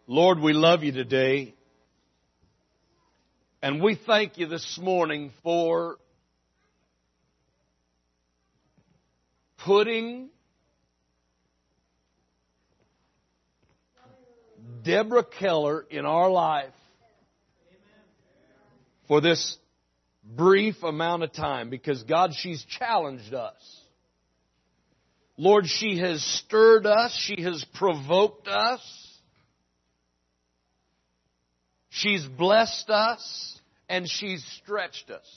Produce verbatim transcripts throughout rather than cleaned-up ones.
Lord, we love you today. And we thank you this morning for putting Deborah Keller in our life for this brief amount of time. Because, God, she's challenged us. Lord, she has stirred us. She has provoked us. She's blessed us, and she's stretched us.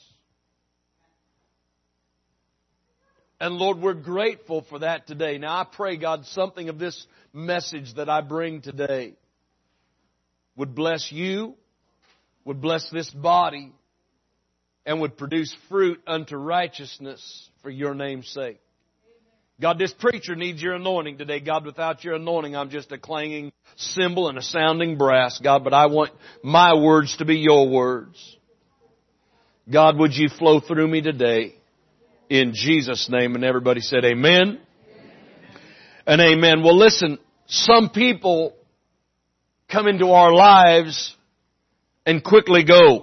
And Lord, we're grateful for that today. Now I pray, God, something of this message that I bring today would bless you, would bless this body, and would produce fruit unto righteousness for your name's sake. God, this preacher needs your anointing today. God, without your anointing, I'm just a clanging cymbal and a sounding brass. God, but I want my words to be your words. God, would you flow through me today in Jesus' name? And everybody said amen. Amen. And amen. Well, listen, some people come into our lives and quickly go.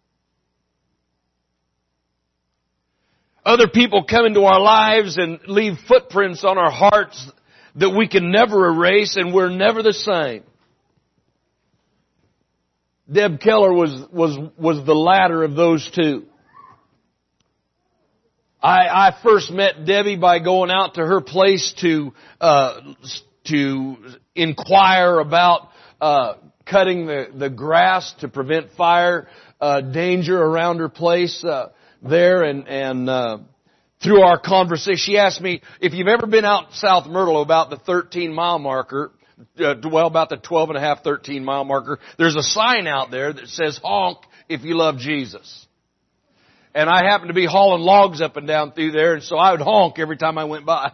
Other people come into our lives and leave footprints on our hearts that we can never erase, and we're never the same. Deb Keller was, was, was the latter of those two. I, I first met Debbie by going out to her place to, uh, to inquire about, uh, cutting the, the grass to prevent fire, uh, danger around her place, uh, there, and, and, uh, through our conversation, she asked me, if you've ever been out South Myrtle about the thirteen mile marker, uh, well, about the twelve and a half, thirteen mile marker, there's a sign out there that says, honk if you love Jesus. And I happened to be hauling logs up and down through there, and so I would honk every time I went by.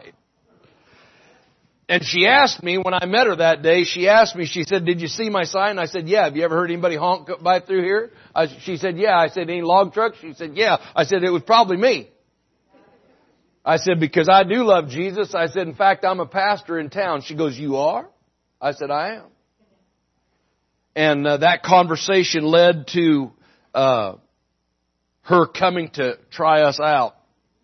And she asked me, when I met her that day, she asked me, she said, did you see my sign? I said, yeah. Have you ever heard anybody honk by through here? I, she said, yeah. I said, any log trucks? She said, yeah. I said, it was probably me. I said, because I do love Jesus. I said, in fact, I'm a pastor in town. She goes, you are? I said, I am. And uh, that conversation led to uh, her coming to try us out.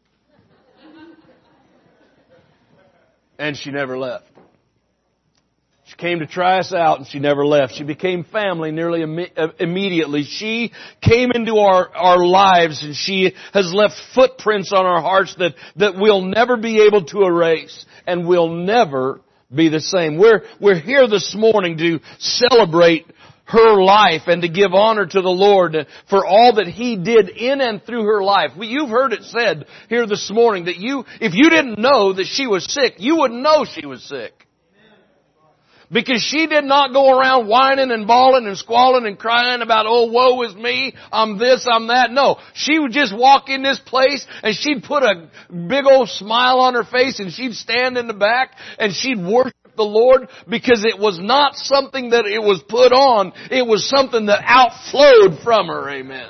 And she never left. She came to try us out, and she never left. She became family nearly im- immediately. She came into our, our lives, and she has left footprints on our hearts that, that we'll never be able to erase, and we'll never be the same. We're, we're here this morning to celebrate her life and to give honor to the Lord for all that He did in and through her life. You've heard it said here this morning that you, if you didn't know that she was sick, you wouldn't know she was sick. Because she did not go around whining and bawling and squalling and crying about, oh, woe is me, I'm this, I'm that. No, she would just walk in this place and she'd put a big old smile on her face and she'd stand in the back and she'd worship the Lord, because it was not something that it was put on. It was something that outflowed from her. Amen.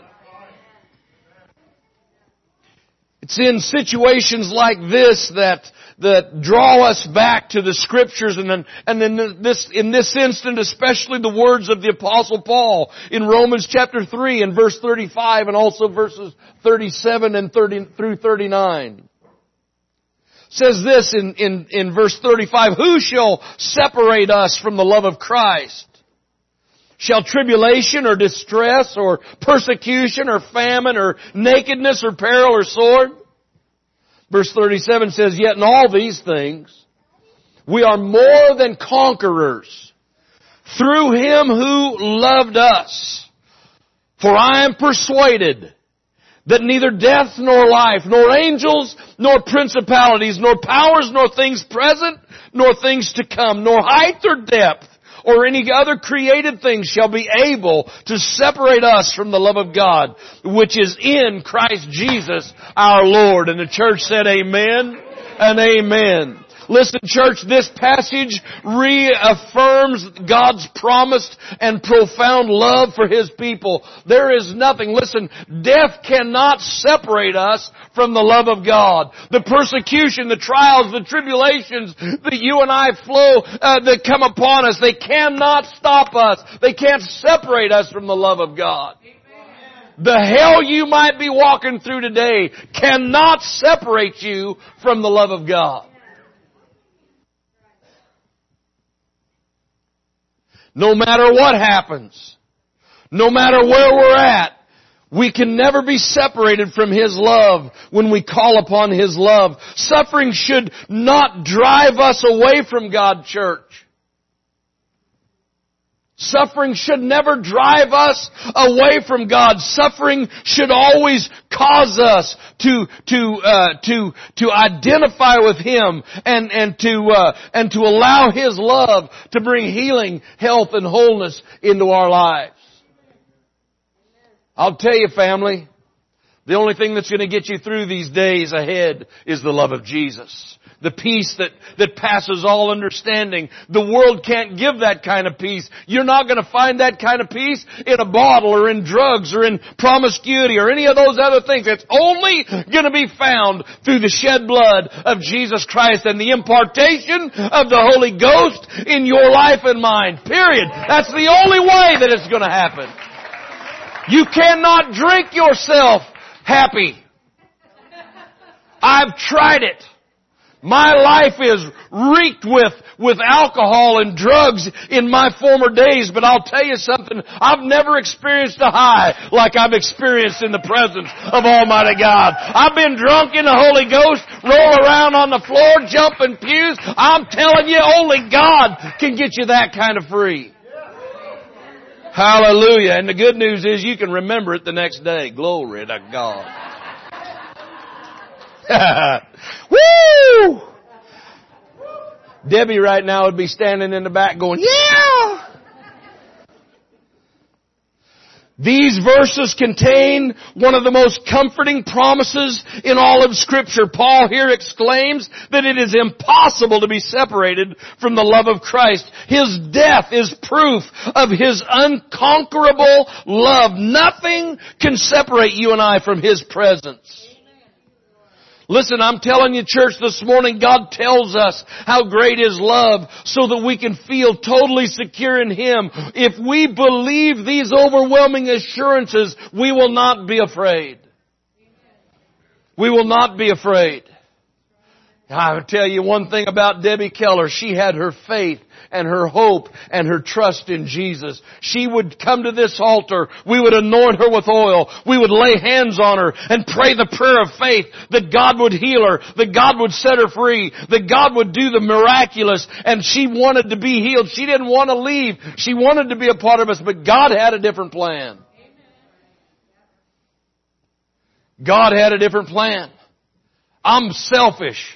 It's in situations like this that that draw us back to the Scriptures, and then and then this in this instant, especially the words of the Apostle Paul in Romans chapter three and verse thirty-five, and also verses thirty-seven and thirty through thirty-nine. Says this in, in, in verse thirty-five, who shall separate us from the love of Christ? Shall tribulation or distress or persecution or famine or nakedness or peril or sword? Verse thirty-seven says, yet in all these things we are more than conquerors through Him who loved us. For I am persuaded that neither death nor life, nor angels, nor principalities, nor powers, nor things present, nor things to come, nor height or depth, or any other created thing shall be able to separate us from the love of God, which is in Christ Jesus our Lord. And the church said amen and amen. Listen, church, this passage reaffirms God's promised and profound love for His people. There is nothing, listen, death cannot separate us from the love of God. The persecution, the trials, the tribulations that you and I flow, uh, that come upon us, they cannot stop us. They can't separate us from the love of God. The hell you might be walking through today cannot separate you from the love of God. No matter what happens, no matter where we're at, we can never be separated from His love when we call upon His love. Suffering should not drive us away from God, church. Suffering should never drive us away from God. Suffering should always cause us to to uh, to to identify with Him and and to uh, and to allow His love to bring healing, health, and wholeness into our lives. I'll tell you, family, the only thing that's going to get you through these days ahead is the love of Jesus. The peace that, that passes all understanding. The world can't give that kind of peace. You're not going to find that kind of peace in a bottle or in drugs or in promiscuity or any of those other things. It's only going to be found through the shed blood of Jesus Christ and the impartation of the Holy Ghost in your life and mine. Period. That's the only way that it's going to happen. You cannot drink yourself happy. I've tried it. My life is reeked with, with alcohol and drugs in my former days, but I'll tell you something, I've never experienced a high like I've experienced in the presence of Almighty God. I've been drunk in the Holy Ghost, roll around on the floor, jump in pews. I'm telling you, only God can get you that kind of free. Hallelujah. And the good news is you can remember it the next day. Glory to God. Woo! Debbie right now would be standing in the back going, yeah! These verses contain one of the most comforting promises in all of Scripture. Paul here exclaims that it is impossible to be separated from the love of Christ. His death is proof of His unconquerable love. Nothing can separate you and I from His presence. Listen, I'm telling you, church, this morning, God tells us how great His love so that we can feel totally secure in Him. If we believe these overwhelming assurances, we will not be afraid. We will not be afraid. I'll tell you one thing about Debbie Keller. She had her faith and her hope and her trust in Jesus. She would come to this altar. We would anoint her with oil. We would lay hands on her and pray the prayer of faith that God would heal her, that God would set her free, that God would do the miraculous. And she wanted to be healed. She didn't want to leave. She wanted to be a part of us, but God had a different plan. God had a different plan. I'm selfish.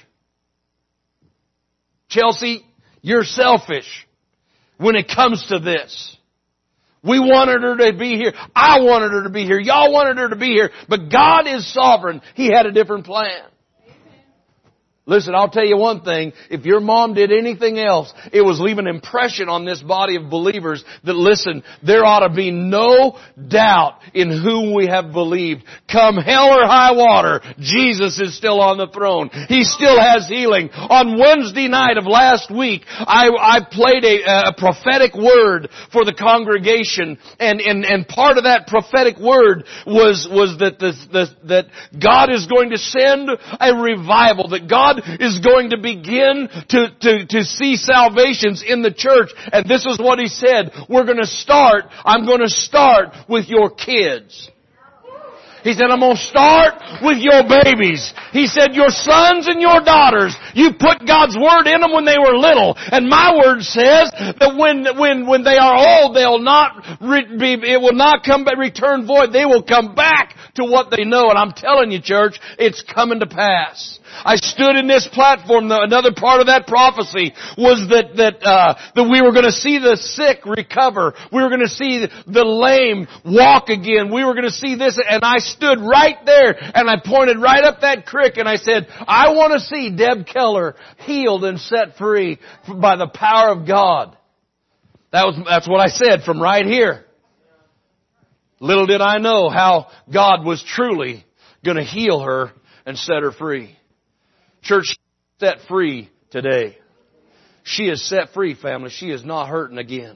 Chelsea, you're selfish when it comes to this. We wanted her to be here. I wanted her to be here. Y'all wanted her to be here. But God is sovereign. He had a different plan. Listen, I'll tell you one thing. If your mom did anything else, it was leave an impression on this body of believers that, listen, there ought to be no doubt in whom we have believed. Come hell or high water, Jesus is still on the throne. He still has healing. On Wednesday night of last week, I, I played a, a prophetic word for the congregation, and, and, and part of that prophetic word was, was that, the, the, that God is going to send a revival, that God is going to begin to, to, to see salvations in the church. And this is what He said. We're going to start, I'm going to start with your kids. He said, I'm going to start with your babies. He said, your sons and your daughters, you put God's Word in them when they were little. And my Word says that when, when, when they are old, they'll not re- be, it will not come back, return void. They will come back to what they know. And I'm telling you, church, it's coming to pass. I stood in this platform. Another part of that prophecy was that that uh, that we were going to see the sick recover. We were going to see the lame walk again. We were going to see this, and I stood right there and I pointed right up that creek and I said, I want to see Deb Keller Keller healed and set free by the power of God. That was, that's what I said from right here. Little did I know how God was truly going to heal her and set her free. Church, set free today. She is set free, family. She is not hurting again.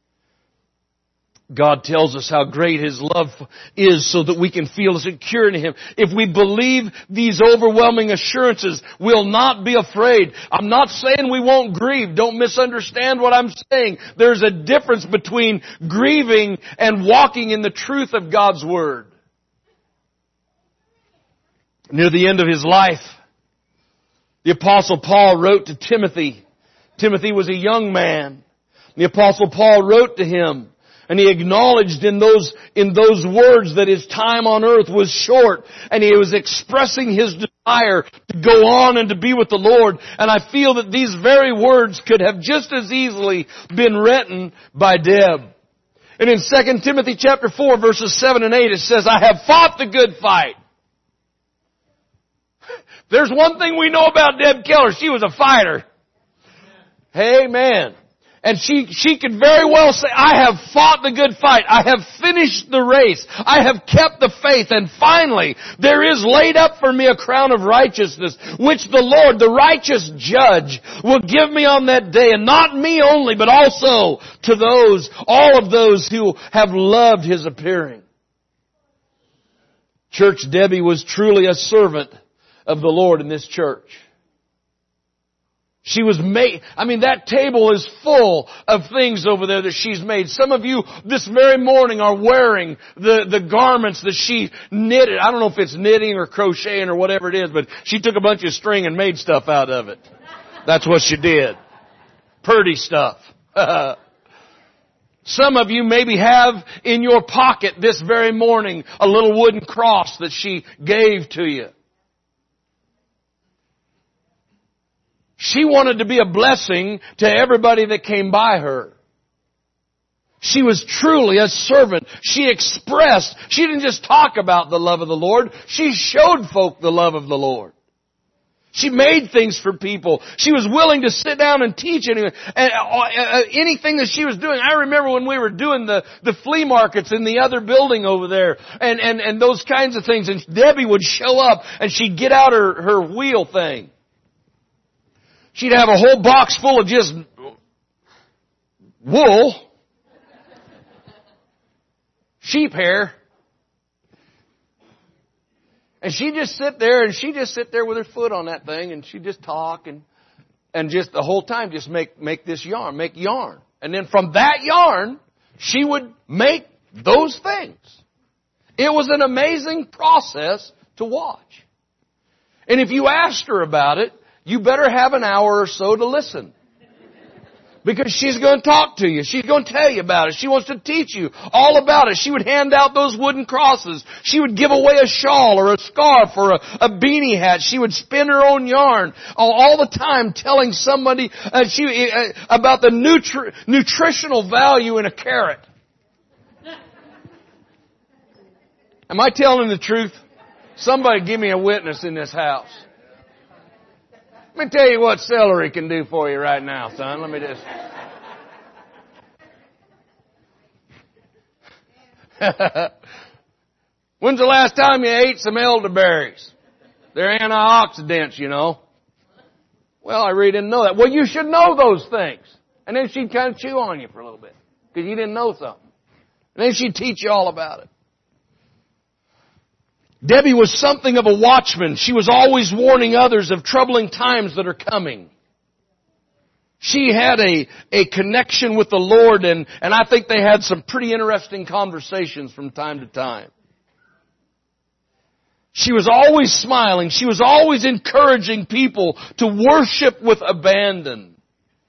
God tells us how great His love is so that we can feel secure in Him. If we believe these overwhelming assurances, we'll not be afraid. I'm not saying we won't grieve. Don't misunderstand what I'm saying. There's a difference between grieving and walking in the truth of God's Word. Near the end of his life, the Apostle Paul wrote to Timothy. Timothy was a young man. The Apostle Paul wrote to him. And he acknowledged in those, in those words that his time on earth was short. And he was expressing his desire to go on and to be with the Lord. And I feel that these very words could have just as easily been written by Deb. And in Second Timothy chapter four verses seven and eight it says, I have fought the good fight. There's one thing we know about Deb Keller. She was a fighter. Amen. And she, she could very well say, I have fought the good fight. I have finished the race. I have kept the faith. And finally, there is laid up for me a crown of righteousness, which the Lord, the righteous judge, will give me on that day. And not me only, but also to those, all of those who have loved His appearing. Church, Debbie was truly a servant of the Lord in this church. She was made, I mean, that table is full of things over there that she's made. Some of you this very morning are wearing the, the garments that she knitted. I don't know if it's knitting or crocheting or whatever it is, but she took a bunch of string and made stuff out of it. That's what she did. Purdy stuff. Some of you maybe have in your pocket this very morning a little wooden cross that she gave to you. She wanted to be a blessing to everybody that came by her. She was truly a servant. She expressed, she didn't just talk about the love of the Lord. She showed folk the love of the Lord. She made things for people. She was willing to sit down and teach anything, anything that she was doing. I remember when we were doing the, the flea markets in the other building over there and, and, and those kinds of things. And Debbie would show up and she'd get out her, her wheel thing. She'd have a whole box full of just wool, sheep hair, and she'd just sit there and she'd just sit there with her foot on that thing and she'd just talk and, and just the whole time just make, make this yarn, make yarn. And then from that yarn, she would make those things. It was an amazing process to watch. And if you asked her about it, you better have an hour or so to listen. Because she's going to talk to you. She's going to tell you about it. She wants to teach you all about it. She would hand out those wooden crosses. She would give away a shawl or a scarf or a, a beanie hat. She would spin her own yarn all, all the time telling somebody uh, she, uh, about the nutri- nutritional value in a carrot. Am I telling the truth? Somebody give me a witness in this house. Let me tell you what celery can do for you right now, son. Let me just... When's the last time you ate some elderberries? They're antioxidants, you know. Well, I really didn't know that. Well, you should know those things. And then she'd kind of chew on you for a little bit because you didn't know something. And then she'd teach you all about it. Debbie was something of a watchman. She was always warning others of troubling times that are coming. She had a, a connection with the Lord, and, and I think they had some pretty interesting conversations from time to time. She was always smiling. She was always encouraging people to worship with abandon.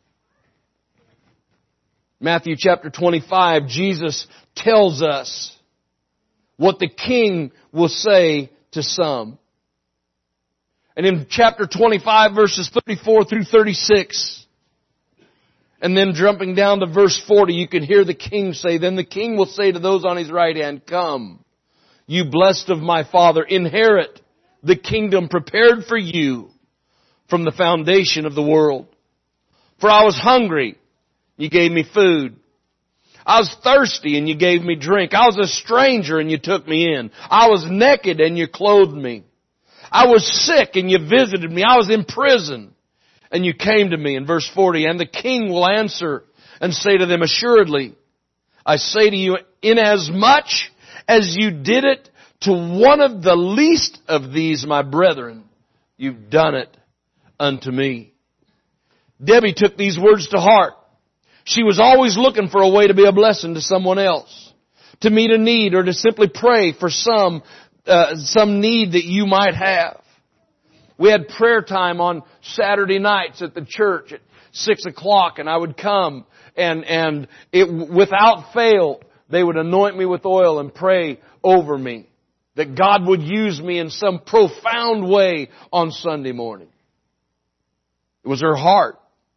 Matthew chapter twenty-five, Jesus tells us what the king will say to some. And in chapter twenty-five, verses thirty-four through thirty-six, and then jumping down to verse forty, you can hear the king say, Then the king will say to those on his right hand, Come, you blessed of my Father, inherit the kingdom prepared for you from the foundation of the world. For I was hungry, you gave me food. I was thirsty and you gave me drink. I was a stranger and you took me in. I was naked and you clothed me. I was sick and you visited me. I was in prison and you came to me. In verse forty, and the king will answer and say to them, assuredly, I say to you, inasmuch as you did it to one of the least of these, my brethren, you've done it unto me. Debbie took these words to heart. She was always looking for a way to be a blessing to someone else, to meet a need, or to simply pray for some uh, some need that you might have. We had prayer time on Saturday nights at the church at six o'clock, and I would come and and it without fail they would anoint me with oil and pray over me that God would use me in some profound way on Sunday morning. It was her heart.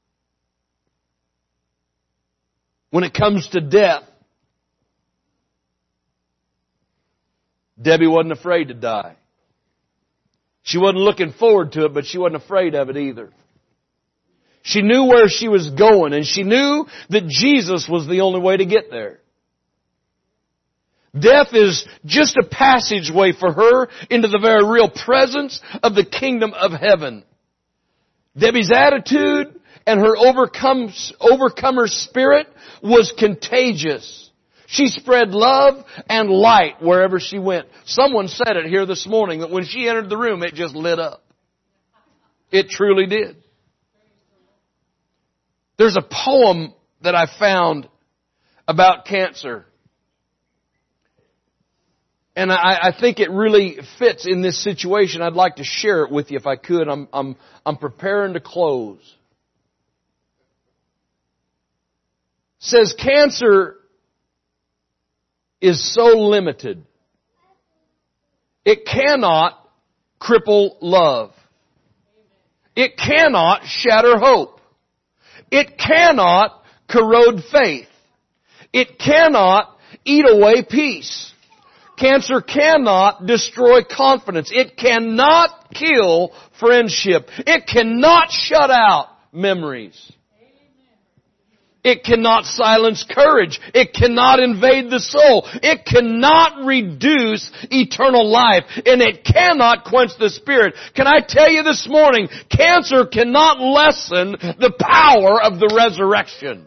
When it comes to death, Debbie wasn't afraid to die. She wasn't looking forward to it, but she wasn't afraid of it either. She knew where she was going, and she knew that Jesus was the only way to get there. Death is just a passageway for her into the very real presence of the kingdom of heaven. Debbie's attitude and her overcome, overcomer spirit was contagious. She spread love and light wherever she went. Someone said it here this morning that when she entered the room, it just lit up. It truly did. There's a poem that I found about cancer. And I, I think it really fits in this situation. I'd like to share it with you if I could. I'm, I'm, I'm preparing to close. It says, cancer is so limited. It cannot cripple love. It cannot shatter hope. It cannot corrode faith. It cannot eat away peace. Cancer cannot destroy confidence. It cannot kill friendship. It cannot shut out memories. It cannot silence courage. It cannot invade the soul. It cannot reduce eternal life. And it cannot quench the spirit. Can I tell you this morning, cancer cannot lessen the power of the resurrection.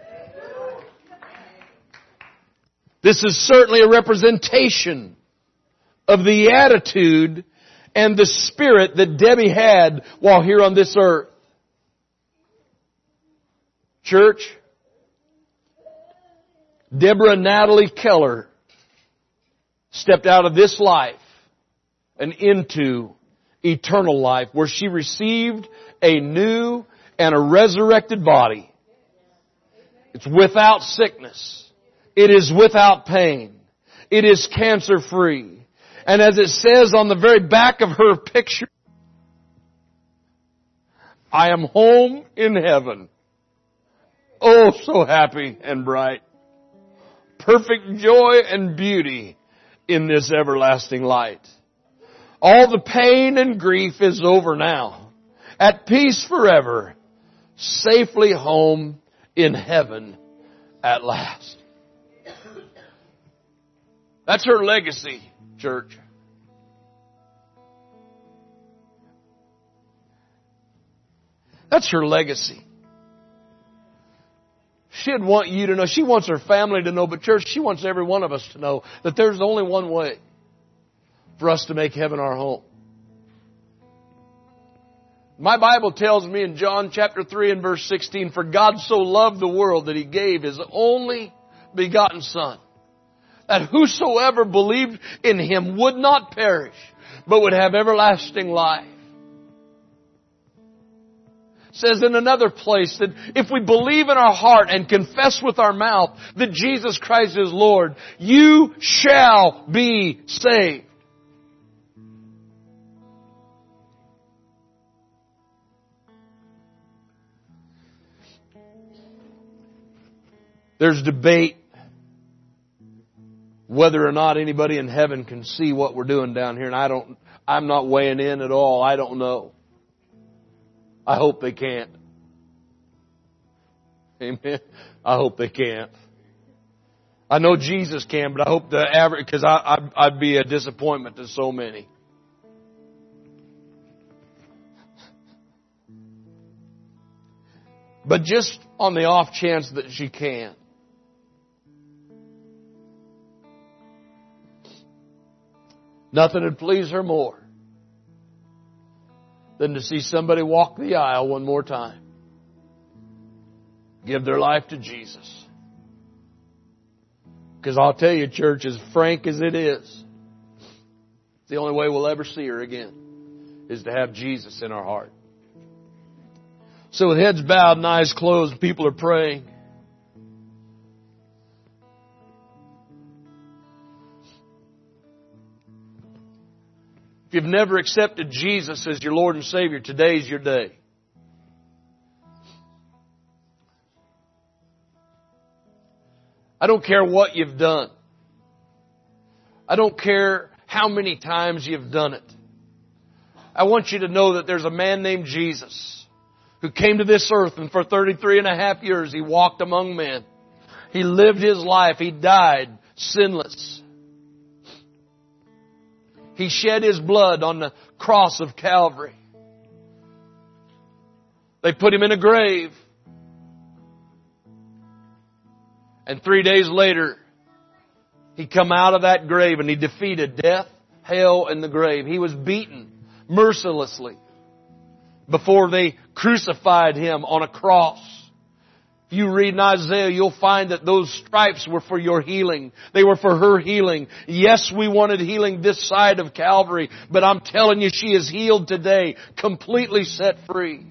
This is certainly a representation of the attitude and the spirit that Debbie had while here on this earth. Church, Deborah Natalie Keller stepped out of this life and into eternal life, where she received a new and a resurrected body. It's without sickness. It is without pain. It is cancer-free. And as it says on the very back of her picture, I am home in heaven. Oh, so happy and bright. Perfect joy and beauty in this everlasting light. All the pain and grief is over now. At peace forever. Safely home in heaven at last. That's her legacy, church. That's her legacy. She'd want you to know. She wants her family to know, but church, she wants every one of us to know that there's only one way for us to make heaven our home. My Bible tells me in John chapter three and verse sixteen, for God so loved the world that He gave His only begotten Son, that whosoever believed in Him would not perish, but would have everlasting life. It says in another place that if we believe in our heart and confess with our mouth that Jesus Christ is Lord, you shall be saved. There's debate whether or not anybody in heaven can see what we're doing down here, and I don't, I'm not weighing in at all. I don't know. I hope they can't. Amen. I hope they can't. I know Jesus can, but I hope the average, because I, I'd, I'd be a disappointment to so many. But just on the off chance that she can, nothing would please her more than to see somebody walk the aisle one more time. Give their life to Jesus. Because I'll tell you, church, as frank as it is, it's the only way we'll ever see her again, is to have Jesus in our heart. So with heads bowed and eyes closed, people are praying. If you've never accepted Jesus as your Lord and Savior, today's your day. I don't care what you've done. I don't care how many times you've done it. I want you to know that there's a man named Jesus who came to this earth, and for thirty-three and a half years He walked among men. He lived His life. He died sinless. He shed His blood on the cross of Calvary. They put Him in a grave. And three days later, He come out of that grave and He defeated death, hell, and the grave. He was beaten mercilessly before they crucified Him on a cross. If you read in Isaiah, you'll find that those stripes were for your healing. They were for her healing. Yes, we wanted healing this side of Calvary, but I'm telling you, she is healed today, completely set free.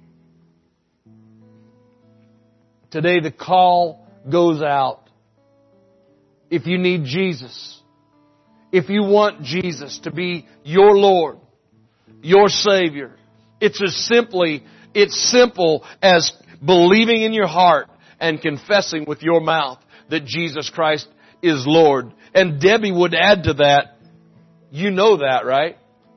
Today the call goes out. If you need Jesus, if you want Jesus to be your Lord, your Savior, it's as simply, it's simple as believing in your heart and confessing with your mouth that Jesus Christ is Lord. And Debbie would add to that, you know that, right?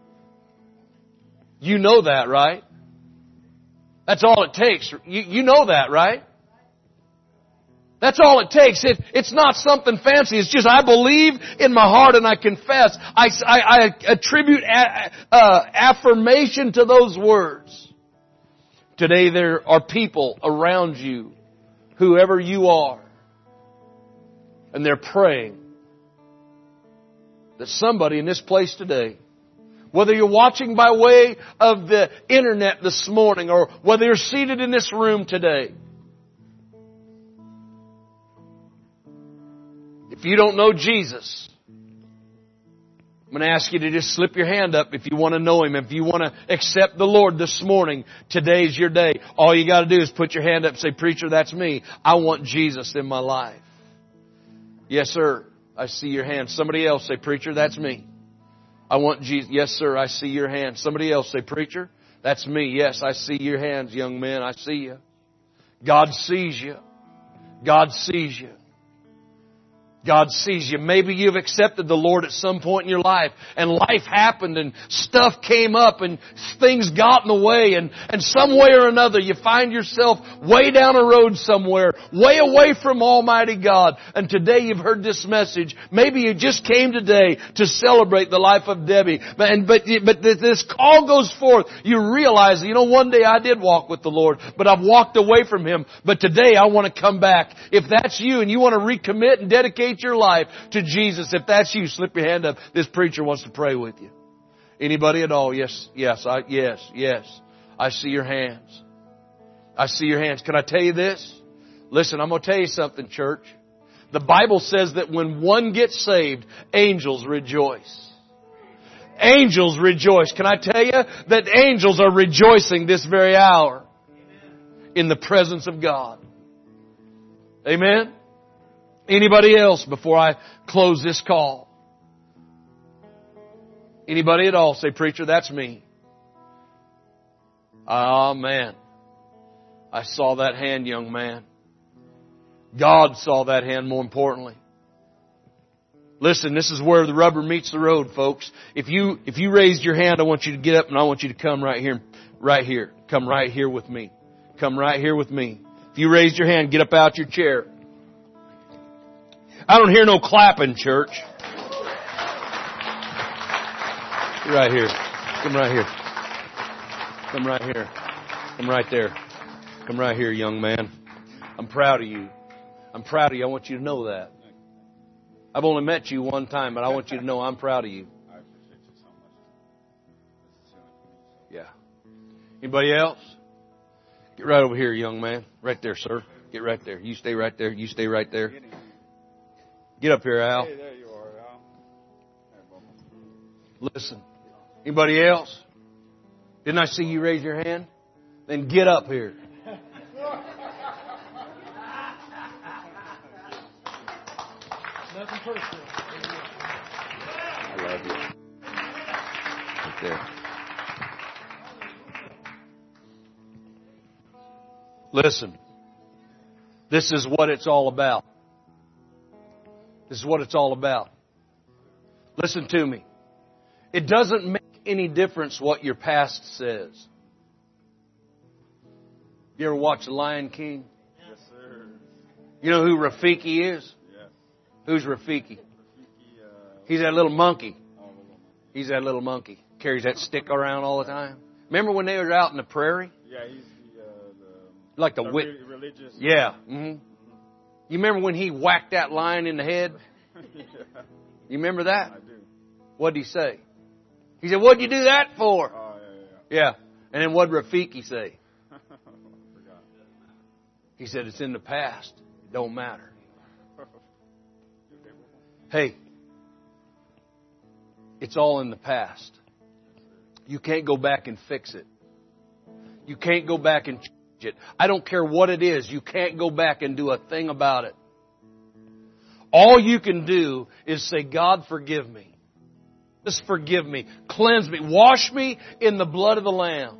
You know that, right? That's all it takes. You, you know that, right? That's all it takes. It, it's not something fancy. It's just I believe in my heart and I confess. I, I, I attribute a, uh, affirmation to those words. Today there are people around you, whoever you are, and they're praying that somebody in this place today, whether you're watching by way of the internet this morning or whether you're seated in this room today, if you don't know Jesus, I'm going to ask you to just slip your hand up if you want to know Him. If you want to accept the Lord this morning, today's your day. All you got to do is put your hand up and say, "Preacher, that's me. I want Jesus in my life." Yes, sir. I see your hand. Somebody else say, "Preacher, that's me. I want Jesus." Yes, sir. I see your hand. Somebody else say, "Preacher, that's me." Yes, I see your hands, young men. I see you. God sees you. God sees you. God sees you. Maybe you've accepted the Lord at some point in your life and life happened and stuff came up and things got in the way and, and some way or another you find yourself way down a road somewhere, way away from Almighty God. And today you've heard this message. Maybe you just came today to celebrate the life of Debbie. But, and, but, but this call goes forth. You realize, you know, one day I did walk with the Lord, but I've walked away from Him. But today I want to come back. If that's you and you want to recommit and dedicate your life to Jesus, if that's you, slip your hand up. This preacher wants to pray with you. Anybody at all? Yes, yes, I, yes, yes. I see your hands. I see your hands. Can I tell you this? Listen, I'm going to tell you something, church. The Bible says that when one gets saved, angels rejoice. Angels rejoice. Can I tell you that angels are rejoicing this very hour in the presence of God? Amen? Anybody else before I close this call? Anybody at all say, "Preacher, that's me." Oh, man. I saw that hand, young man. God saw that hand more importantly. Listen, this is where the rubber meets the road, folks. If you, if you raised your hand, I want you to get up and I want you to come right here, right here. Come right here with me. Come right here with me. If you raised your hand, get up out your chair. I don't hear no clapping, church. Right here. Come right here. Come right here. Come right there. Come right here, young man. I'm proud of you. I'm proud of you. I want you to know that. I've only met you one time, but I want you to know I'm proud of you. I appreciate you so much. This is healing me. Yeah. Anybody else? Get right over here, young man. Right there, sir. Get right there. You stay right there. You stay right there. Get up here, Al. Hey, there you are, Al. Listen. Anybody else? Didn't I see you raise your hand? Then get up here. Nothing personal. I love you. Right there. Listen. This is what it's all about. This is what it's all about. Listen to me. It doesn't make any difference what your past says. You ever watch The Lion King? Yes, sir. You know who Rafiki is? Yes. Who's Rafiki? Rafiki, uh, He's that little monkey. oh, little monkey. He's that little monkey. Carries that stick around all the time. Remember when they were out in the prairie? Yeah, he's the, uh, the Like the the wit. re- religious. Yeah. Mm-hmm. You remember when he whacked that lion in the head? Yeah, You remember that? I do. What'd he say? He said, "What'd you do that for?" Oh, yeah, yeah, yeah. Yeah. And then what'd Rafiki say? I forgot. He said, "It's in the past. It don't matter." Hey, it's all in the past. You can't go back and fix it. You can't go back and change it. I don't care what it is. You can't go back and do a thing about it. All you can do is say, "God, forgive me. Just forgive me. Cleanse me. Wash me in the blood of the Lamb."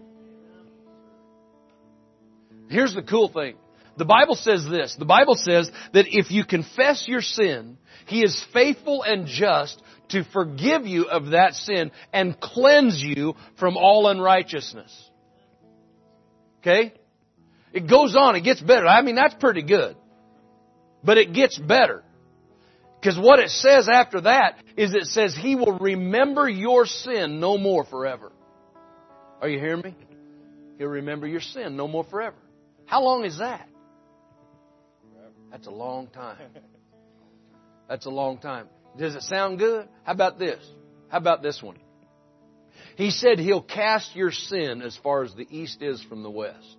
Here's the cool thing. The Bible says this. The Bible says that if you confess your sin, He is faithful and just to forgive you of that sin and cleanse you from all unrighteousness. Okay? It goes on. It gets better. I mean, that's pretty good. But it gets better. Because what it says after that is it says He will remember your sin no more forever. Are you hearing me? He'll remember your sin no more forever. How long is that? That's a long time. That's a long time. Does it sound good? How about this? How about this one? He said He'll cast your sin as far as the east is from the west.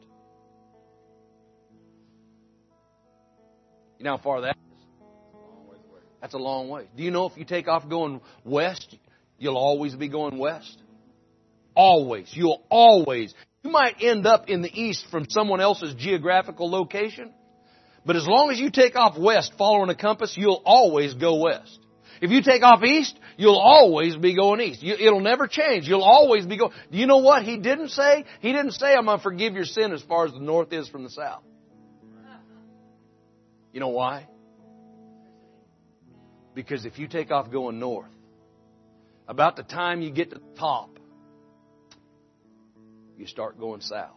You know how far that is? That's a long way. Do you know if you take off going west, you'll always be going west? Always. You'll always. You might end up in the east from someone else's geographical location. But as long as you take off west following a compass, you'll always go west. If you take off east, you'll always be going east. You, it'll never change. You'll always be going. Do you know what He didn't say? He didn't say, "I'm going to forgive your sin as far as the north is from the south." You know why? Because if you take off going north, about the time you get to the top, you start going south.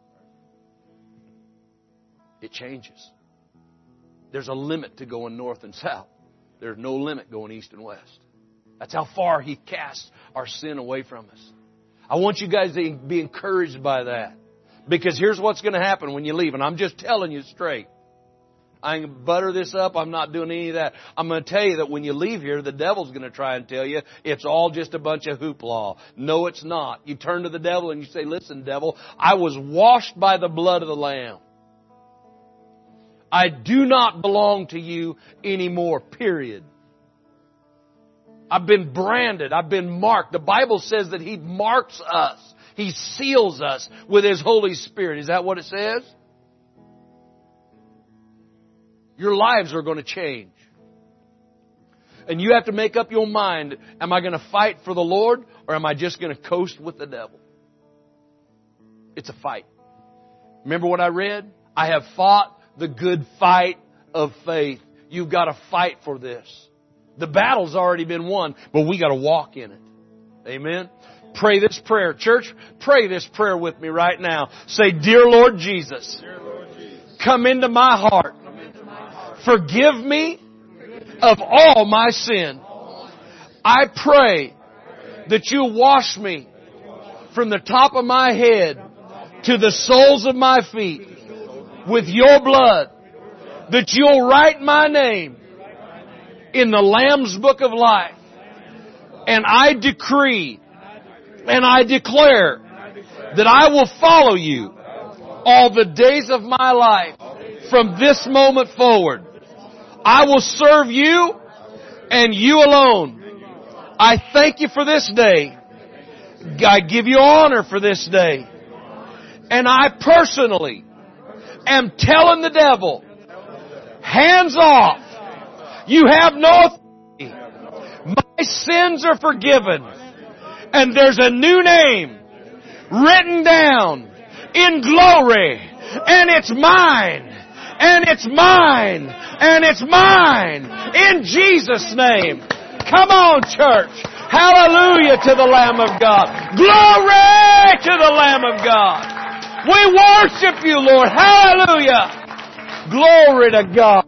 It changes. There's a limit to going north and south. There's no limit going east and west. That's how far He casts our sin away from us. I want you guys to be encouraged by that. Because here's what's going to happen when you leave. And I'm just telling you straight. I ain't gonna butter this up. I'm not doing any of that. I'm going to tell you that when you leave here, the devil's going to try and tell you it's all just a bunch of hoopla. No, it's not. You turn to the devil and you say, "Listen, devil, I was washed by the blood of the Lamb. I do not belong to you anymore, period. I've been branded. I've been marked." The Bible says that He marks us. He seals us with His Holy Spirit. Is that what it says? Your lives are going to change. And you have to make up your mind, am I going to fight for the Lord or am I just going to coast with the devil? It's a fight. Remember what I read? I have fought the good fight of faith. You've got to fight for this. The battle's already been won, but we got to walk in it. Amen. Pray this prayer. Church, pray this prayer with me right now. Say, Dear Lord Jesus, Dear Lord Jesus, come into my heart. come into my heart. Forgive me of all my sin. I pray that you wash me from the top of my head to the soles of my feet with your blood. That you'll write my name in the Lamb's Book of Life. And I decree and I declare that I will follow you all the days of my life from this moment forward. I will serve you and you alone. I thank you for this day. I give you honor for this day. And I personally am telling the devil, hands off. You have no authority. My sins are forgiven. And there's a new name written down in glory. And it's mine. And it's mine. And it's mine. In Jesus' name. Come on, church. Hallelujah to the Lamb of God. Glory to the Lamb of God. We worship you, Lord. Hallelujah. Glory to God.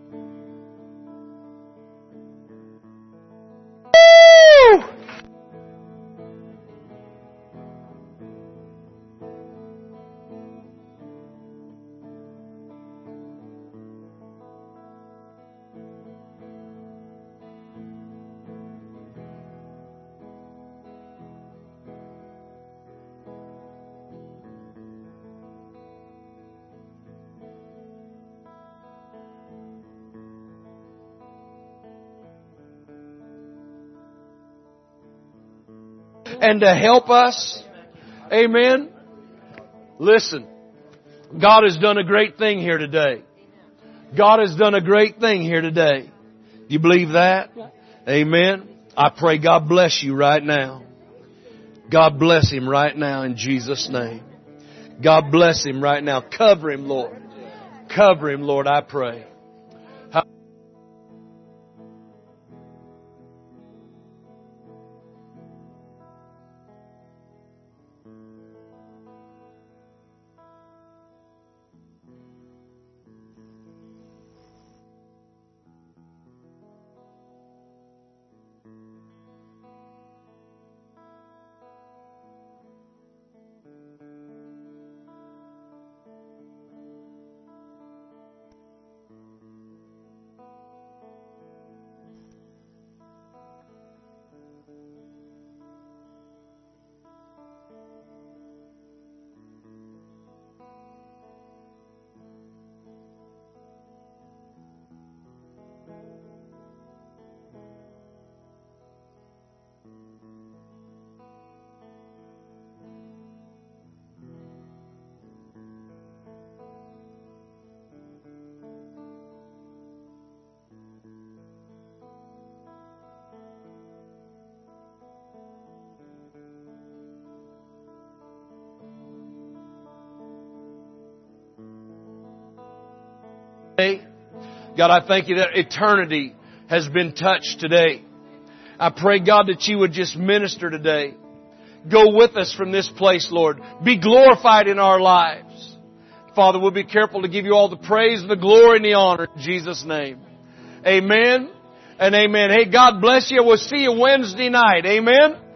Woo! And to help us. Amen. Listen. God has done a great thing here today. God has done a great thing here today. You believe that? Amen. I pray God bless you right now. God bless him right now in Jesus' name. God bless him right now. Cover him, Lord. Cover him, Lord, I pray. God, I thank you that eternity has been touched today. I pray, God, that you would just minister today. Go with us from this place, Lord. Be glorified in our lives. Father, we'll be careful to give you all the praise and the glory and the honor in Jesus' name. Amen and amen. Hey, God bless you. We'll see you Wednesday night. Amen.